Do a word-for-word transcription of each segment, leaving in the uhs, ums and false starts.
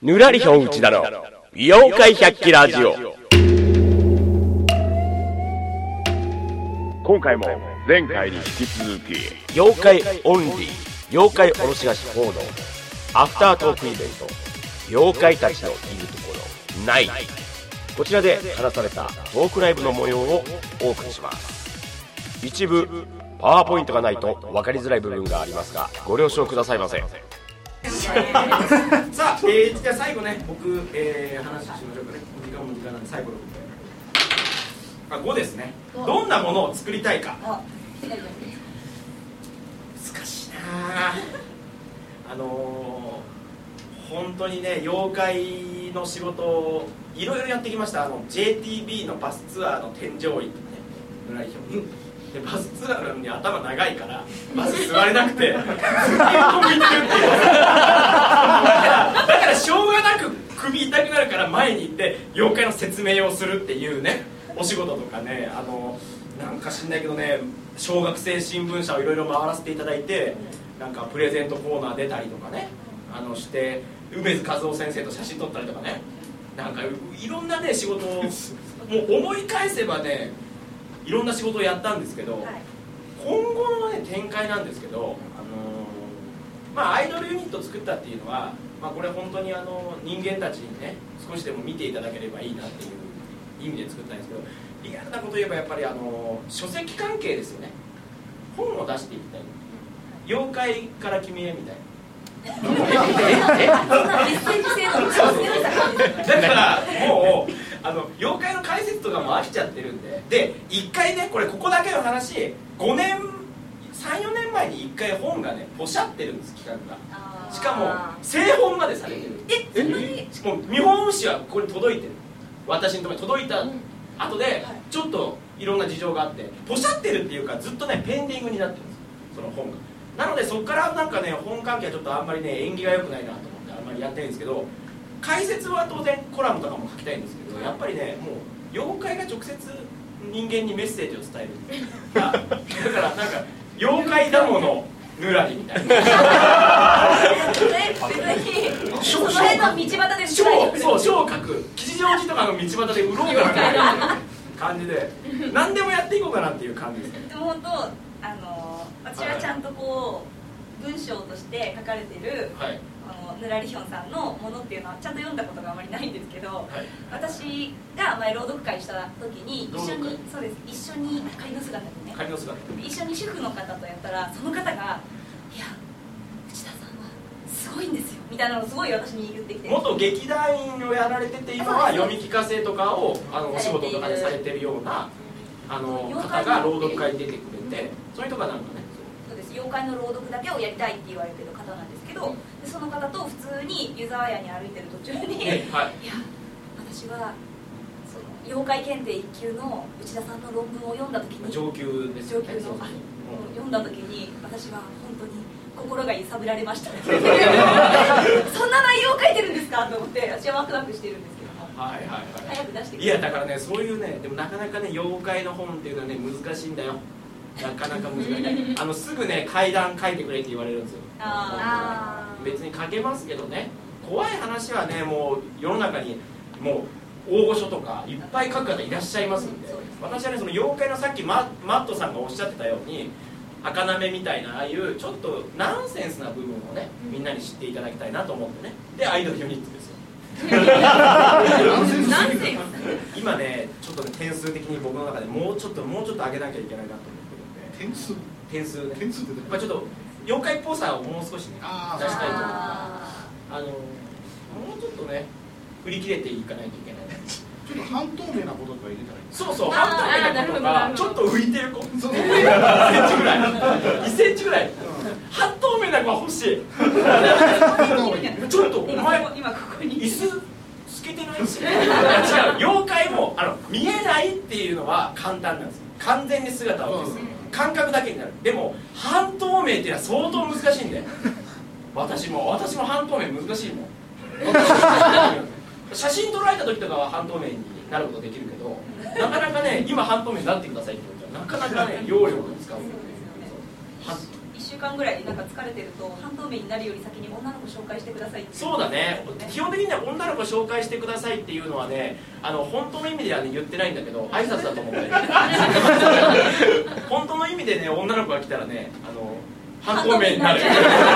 ぬらりひょん内田の妖怪百鬼ラジオ。今回も前回に引き続き妖怪オンリー妖怪おろし菓子報道アフタートークイベント妖怪たちのいるところない、こちらで話されたトークライブの模様をお送りします。一部パワーポイントがないと分かりづらい部分がありますがご了承くださいませ。 さあ、えー、じゃあ最後ね、僕、えー、話しましょうかね。時間も時間なんで最後のあごですね。どんなものを作りたいか。難しいなあのー、本当にね、妖怪の仕事をいろいろやってきました。あの ジェーティービー のバスツアーの添乗員とかね、ぬらりひょんでバスツアーなのに頭長いからバス座れなくてずっと横向いてるっていうだからしょうがなく首痛くなるから前に行って妖怪の説明をするっていうね、お仕事とかね、あのなんか知んないけどね、小学生新聞社をいろいろ回らせていただいて、なんかプレゼントコーナー出たりとかね、あのして梅津和夫先生と写真撮ったりとかね、なんかいろんなね仕事をもう思い返せばね、いろんな仕事をやったんですけど、はい、今後の、ね、展開なんですけど、あのーまあ、アイドルユニットを作ったっていうのは、まあ、これ本当にあの人間たちにね少しでも見ていただければいいなっていう意味で作ったんですけど、リアルなこと言えばやっぱりあのー、書籍関係ですよね。本を出していきたい。妖怪から君へみたいな。だからもうあの妖怪の解説とかも飽きちゃってるんで、でいっかいね、これここだけの話、ごねんさんよねんまえにいっかい本がねポシャってるんです、企画が。しかも製本までされてる。ええもう見本紙はここに届いてる、私のところに届いた後でちょっといろんな事情があってポシャってるっていうか、ずっとねペンディングになってるんです、その本が。なのでそこからなんかね、本関係はちょっとあんまりね縁起が良くないなと思ってあんまりやってないんですけど、解説は当然コラムとかも書きたいんですけど、やっぱりねもう妖怪が直接人間にメッセージを伝えるだからなんか妖怪だものぬらりみたいなその辺の道端でそうそう書を書く、吉祥寺とかの道端で売ろうかなみたいな感じで何でもやっていこうかなっていう感じですね。 でも本当あの私はちゃんとこう文章として書かれてる、はい、あのぬらりひょんさんのものっていうのはちゃんと読んだことがあまりないんですけど、はい、私が前朗読会した時に一緒にそうです一緒に仮の姿でね、 仮の姿一緒に主婦の方とやったら、その方が「いや内田さんはすごいんですよ」みたいなのをすごい私に言ってきて、 元劇団員をやられてて今は読み聞かせとかをあのお仕事とかでされてるようなあの方が朗読会に出てくれて、そういう人がなんかね、 そうです、妖怪の朗読だけをやりたいって言われてる方なんですけど、でその方と普通に湯沢屋に歩いてる途中に、ね、はい、いや私はその妖怪検定いっきゅうの内田さんの論文を読んだ時に、 上級ですよね、 上級の、あ、読んだ時に私は本当に心が揺さぶられましたそんな内容を書いてるんですかと思って私はワクワクしてるんですけども、はいはいはい、早く出してくれ。 いやだからね、そういうね、でもなかなかね妖怪の本っていうのはね難しいんだよ、なかなか難しいあのすぐね怪談書いてくれって言われるんですよ。あ別に書けますけどね、怖い話はねもう世の中にもう大御所とかいっぱい書く方いらっしゃいますんで、私はねその妖怪のさっき マ, マットさんがおっしゃってたように赤なめみたいなああいうちょっとナンセンスな部分をねみんなに知っていただきたいなと思ってね、でアイドルユニットですよ今ねちょっとね点数的に僕の中でもうちょっともうちょっと上げなきゃいけないなと思ってるんで、点数点数ね、点数って、まあ、ちょっと妖怪っぽさをもう少しね出したいと思って、あのもうちょっとね振り切れていかないといけない。 ちょっと半透明なこととか入れたらいい。 そうそう、半透明なことがちょっと浮いてる子いっセンチぐらいいっセンチぐらい半透明な子が欲しいちょっとお前今ここに椅子つけてないし違う、妖怪もあの見えないっていうのは簡単なんですよ、完全に姿を消す感覚だけになる。でも半透明っていうのは相当難しいんで私も私も半透明難しいもん写真撮られた時とかは半透明になることできるけど、なかなかね今半透明になってくださいって言ったらなかなかね容量が使うので、 一週間ぐらいなんか疲れてると半透明になるより先に女の子紹介してくださいって。 そうだね、基本的には女の子紹介してくださいっていうのはね、あの本当の意味では、ね、言ってないんだけど挨拶だと思うんだよね本当の意味でね、女の子が来たらね、あの半透明になる苦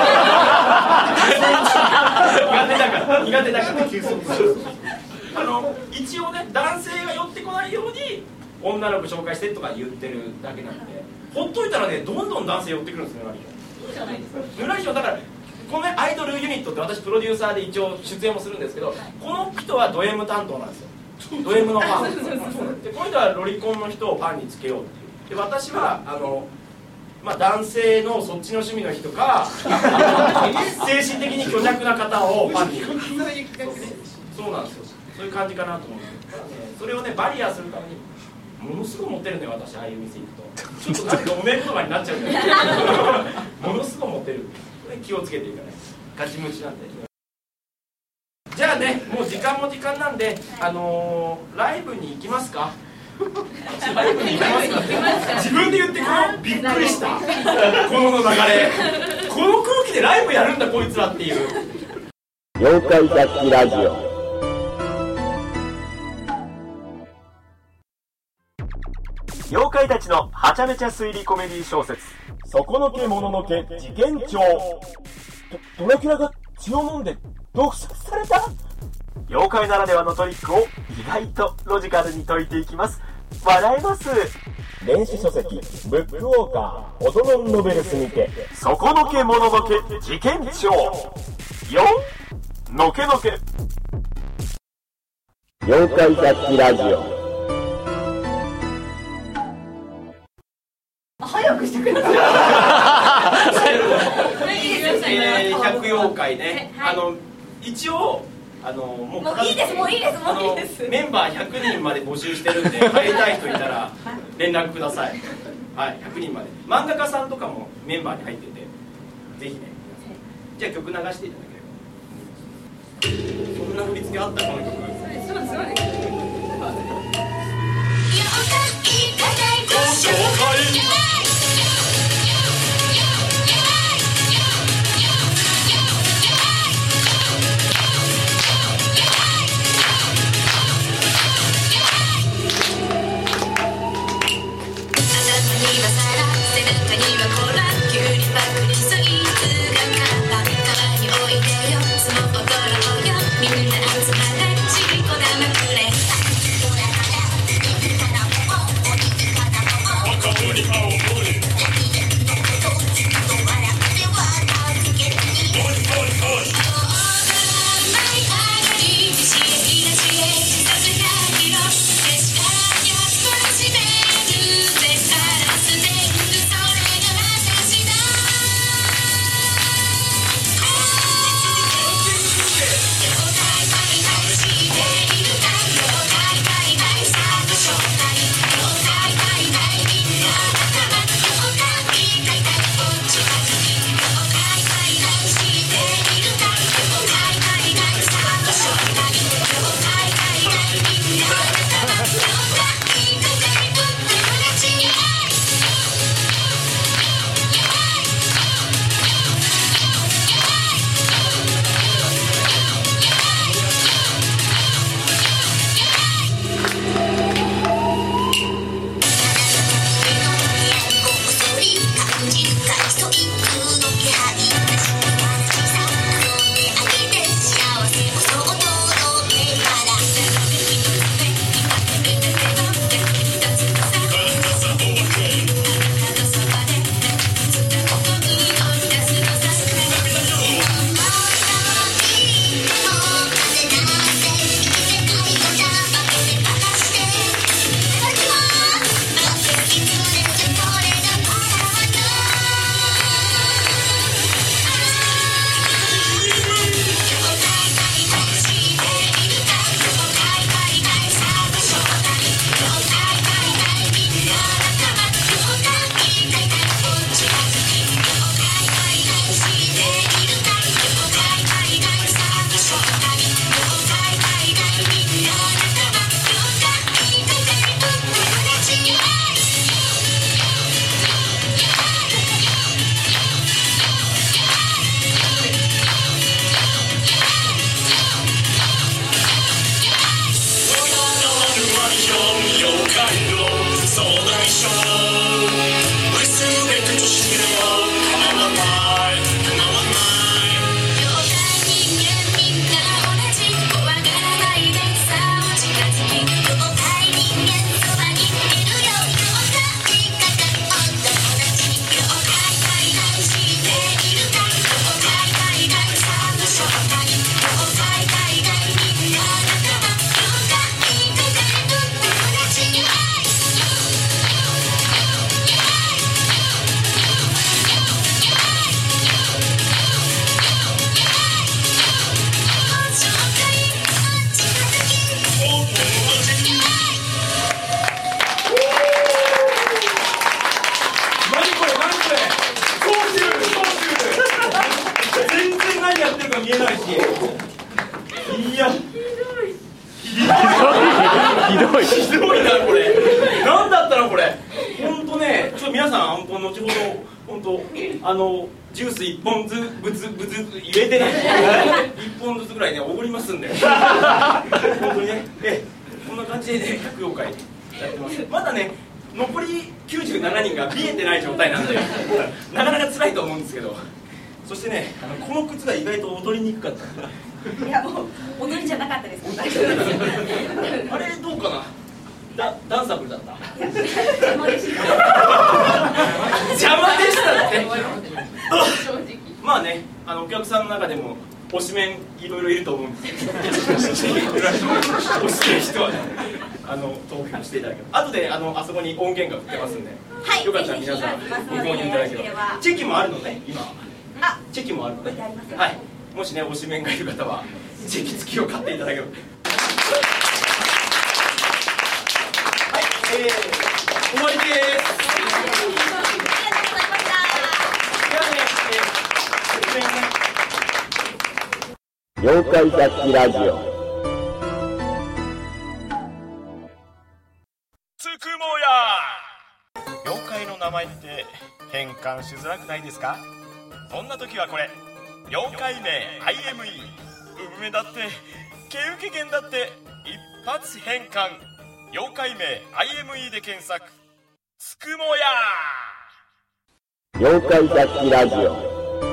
手だから苦手だからあの一応ね、男性が寄ってこないように女の子紹介してとか言ってるだけなんで、ほっといたらね、どんどん男性寄ってくるんですよ、ヌラリヒョン。いいじゃないですか。ヌラリヒョンだからこの、ね、アイドルユニットって私プロデューサーで一応出演もするんですけど、この人はド M 担当なんですよ。ド M のファンで、この人はロリコンの人をファンにつけようっていう。で、私はあの、まあ、男性のそっちの趣味の人か精神的に虚弱な方をファンにそうなんですよ。そういう感じかなと思うんですけど、それをね、バリアするためにものすごい持ってるのよ、私。ああいう店行くとちょっと何かおめえ言葉になっちゃうけどものすごい持ってる。これ気をつけていかないガチムチなんで。じゃあね、もう時間も時間なんで、あのー、ライブに行きますかライブに行きますか自分で言ってこのびっくりしたこの流れこの空気でライブやるんだこいつらっていう。 妖怪雑記ラジオ。妖怪たちのはちゃめちゃ推理コメディ小説、そこのけもののけ事件帳。ド, ドラキュラが血を飲んで毒殺された。妖怪ならではのトリックを意外とロジカルに解いていきます。笑えます。電子書籍ブックウォーカーオトノンノベルスにて、そこのけもののけ事件帳。よんのけのけ妖怪雑記ラジオ。 早くしてくださいえー、百妖怪ね、はい、あの一応あのもうもういいですもういいですもういいです。 メンバーひゃくにんまで募集してるんで入りたい人いたら連絡ください。はい、ひゃくにんまで。漫画家さんとかもメンバーに入ってて、ぜひね。じゃあ曲流していただければ。そんな振り付けあったこの曲。 すごいすごい。 「 いやひどいひどいなこれ。なんだったのこれ。本当ね、ちょっと皆さん本当後ほど本当あのジュース一本ずつぶつぶつ入れてね一本ずつぐらいねおごりますんで。本当にね、えこんな感じでね百妖怪やってます。まだね残りきゅうじゅうななにんが見えてない状態なんでなかなか辛いと思うんですけど。そしてね、あのこの靴が意外と踊りにくかった。 いやもう踊りじゃなかったです。 あれどうかな。ダ, ダンサブルだった。 邪魔でした。 邪魔でしたって。まあね、あのお客さんの中でも推しメンいろいろいると思うんですけど、推してる人はね、あの投票していただければ。後であのあそこに音源が売ってますんで、 はい、 よかったら皆さんご購入いただければ。チェキもあるのね、今。 あ、 チェキもあるので、はい、もしね推しメンがいる方はチェキ付きを買っていただければ。はい、えー、終わりです。 妖怪雑誌ラジオ。 つくもや。妖怪の名前って変換しづらくないですか？そんな時はこれ、妖怪名 アイエムイー、 産めだって毛受け源だって一発変換。妖怪名 アイエムイー で検索。つくもや。 妖怪雑誌ラジオ。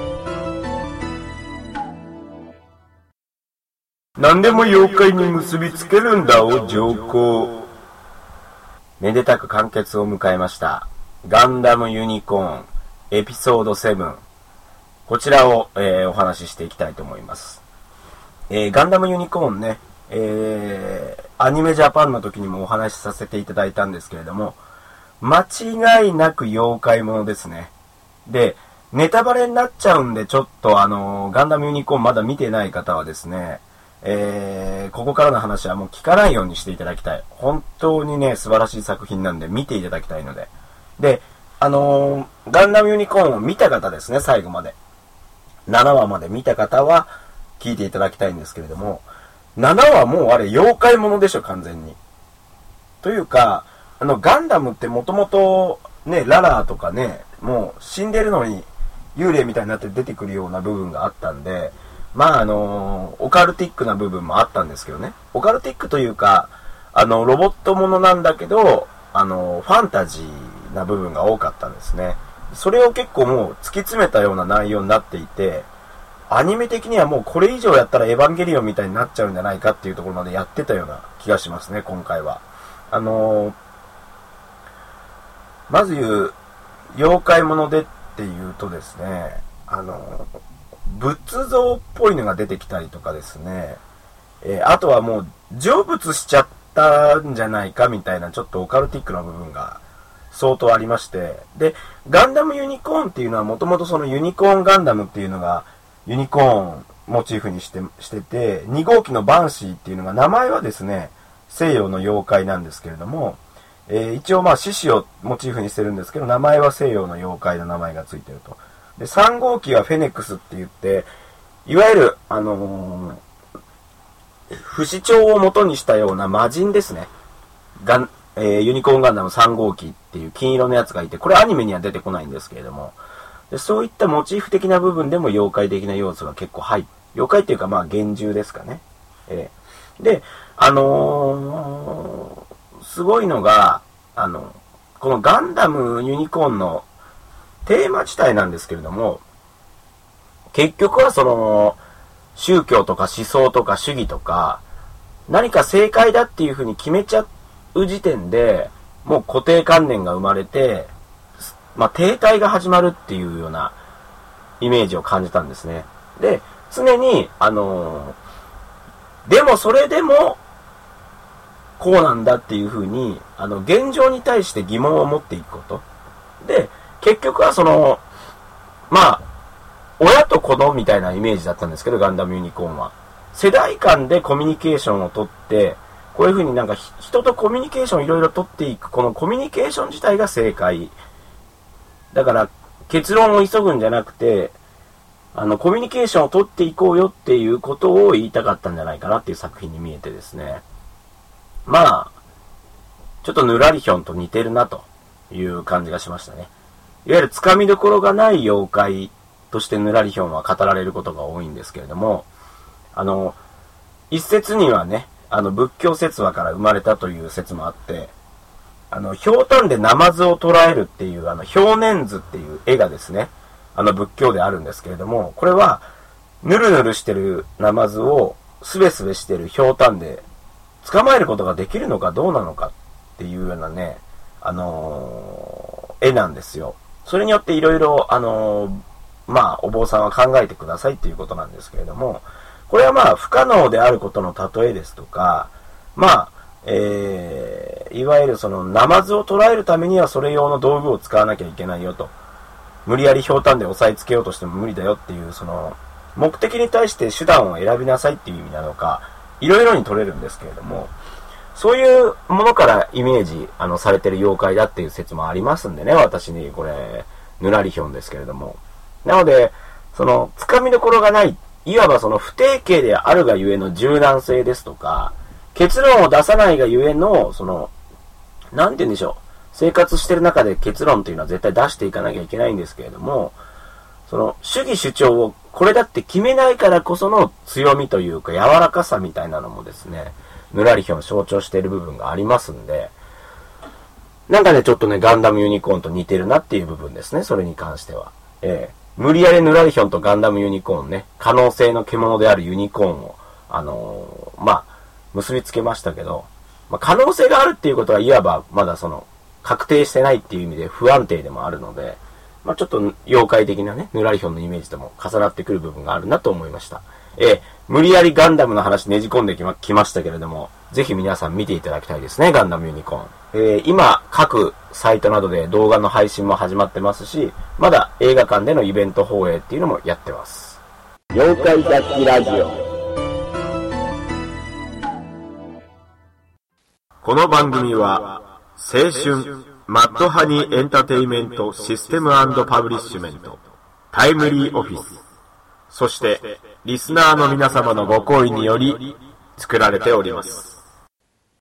何でも妖怪に結びつけるんだお上皇。めでたく完結を迎えましたガンダムユニコーンエピソードセブン。こちらを、えー、お話ししていきたいと思います。えー、ガンダムユニコーンね、えー、アニメジャパンの時にもお話しさせていただいたんですけれども、間違いなく妖怪ものですね。で、ネタバレになっちゃうんで、ちょっとあのー、ガンダムユニコーンまだ見てない方はですね、えー、ここからの話はもう聞かないようにしていただきたい。本当にね、素晴らしい作品なんで見ていただきたいので。で、あのー、ガンダムユニコーンを見た方ですね、最後まで。ななわまで見た方は聞いていただきたいんですけれども、ななわもうあれ妖怪ものでしょ、完全に。というか、あの、ガンダムってもともとね、ララーとかね、もう死んでるのに幽霊みたいになって出てくるような部分があったんで、まああの、オカルティックな部分もあったんですけどね。オカルティックというか、あの、ロボットものなんだけど、あの、ファンタジーな部分が多かったんですね。それを結構もう突き詰めたような内容になっていて、アニメ的にはもうこれ以上やったらエヴァンゲリオンみたいになっちゃうんじゃないかっていうところまでやってたような気がしますね、今回は。あのー、まず言う、妖怪ものでっていうとですね、あのー、仏像っぽいのが出てきたりとかですね、えー、あとはもう成仏しちゃったんじゃないかみたいなちょっとオカルティックな部分が相当ありまして、で、ガンダムユニコーンっていうのはもともとそのユニコーンガンダムっていうのがユニコーンモチーフにして、してて、に号機のバンシーっていうのが名前はですね、西洋の妖怪なんですけれども、えー、一応まあ獅子をモチーフにしてるんですけど、名前は西洋の妖怪の名前がついてると。で、さん号機はフェネックスって言って、いわゆる、あのー、不死鳥を元にしたような魔人ですね。ガン、えー、ユニコーンガンダムさん号機っていう金色のやつがいて、これアニメには出てこないんですけれども、でそういったモチーフ的な部分でも妖怪的な要素が結構入って、妖怪っていうかまあ幻獣ですかね。えー、で、あのー、すごいのが、あの、このガンダムユニコーンのテーマ自体なんですけれども、結局はその、宗教とか思想とか主義とか、何か正解だっていう風に決めちゃう時点で、もう固定観念が生まれて、まあ停滞が始まるっていうようなイメージを感じたんですね。で、常に、あのー、でもそれでも、こうなんだっていう風に、あの、現状に対して疑問を持っていくこと。で、結局はその、まあ、親と子供みたいなイメージだったんですけど、ガンダムユニコーンは。世代間でコミュニケーションをとって、こういう風になんか人とコミュニケーションをいろいろとっていく、このコミュニケーション自体が正解。だから、結論を急ぐんじゃなくて、 あの、コミュニケーションを取っていこうよっていうことを言いたかったんじゃないかなっていう作品に見えてですね。まあ、ちょっとぬらりひょんと似てるなという感じがしましたね。いわゆるつかみどころがない妖怪としてぬらりひょんは語られることが多いんですけれども、あの、一説にはね、あの、仏教説話から生まれたという説もあって、あの、ひょうたんでナマズを捉えるっていう、あの、表念図っていう絵がですね、あの、仏教であるんですけれども、これは、ぬるぬるしてるナマズを、すべすべしてるひょうたんで、捕まえることができるのかどうなのかっていうようなね、あのー、絵なんですよ。それによっていろいろ、あのー、まあ、お坊さんは考えてくださいっていうことなんですけれども、これはまあ、不可能であることの例えですとか、まあ、えー、いわゆるその、ナマズを捉えるためにはそれ用の道具を使わなきゃいけないよと。無理やりひょうたんで押さえつけようとしても無理だよっていう、その、目的に対して手段を選びなさいっていう意味なのか、いろいろに取れるんですけれども、そういうものからイメージ、あの、されてる妖怪だっていう説もありますんでね、私に、これ、ぬらりひょんですけれども。なので、その、つかみどころがない、いわばその不定形であるがゆえの柔軟性ですとか、結論を出さないがゆえの、その、なんて言うんでしょう。生活してる中で結論というのは絶対出していかなきゃいけないんですけれども、その、主義主張をこれだって決めないからこその強みというか柔らかさみたいなのもですね、ぬらりひょん象徴している部分がありますんで、なんかね、ちょっとね、ガンダムユニコーンと似てるなっていう部分ですね、それに関しては。ええ無理やりぬらりひょんとガンダムユニコーンね、可能性の獣であるユニコーンを、あのー、まあ、結びつけましたけど、まあ、可能性があるっていうことはいわばまだその、確定してないっていう意味で不安定でもあるので、まあ、ちょっと妖怪的なね、ぬらりひょんのイメージとも重なってくる部分があるなと思いました。えー、無理やりガンダムの話ねじ込んできま、きましたけれども、ぜひ皆さん見ていただきたいですね、ガンダムユニコーン。えー、今、各サイトなどで動画の配信も始まってますし、まだ映画館でのイベント放映っていうのもやってます。妖怪雑記ラジオ。この番組は、青春、マッドハニーエンターテイメントシステム&パブリッシュメント、タイムリーオフィス、そして、リスナーの皆様のご好意により作られております。